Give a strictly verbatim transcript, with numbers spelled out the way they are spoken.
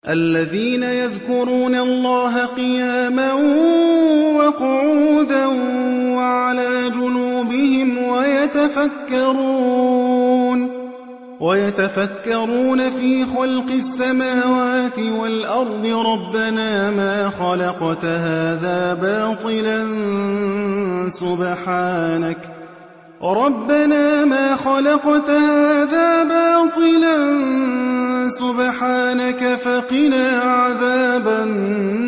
الَّذِينَ يَذْكُرُونَ اللَّهَ قِيَامًا وَقُعُودًا وَعَلَىٰ جُنُوبِهِمْ وَيَتَفَكَّرُونَ فِي خَلْقِ السَّمَاوَاتِ وَالْأَرْضِ رَبَّنَا مَا خَلَقْتَ هَٰذَا بَاطِلًا سُبْحَانَكَ فَقِنَا عَذَابَ النَّارِ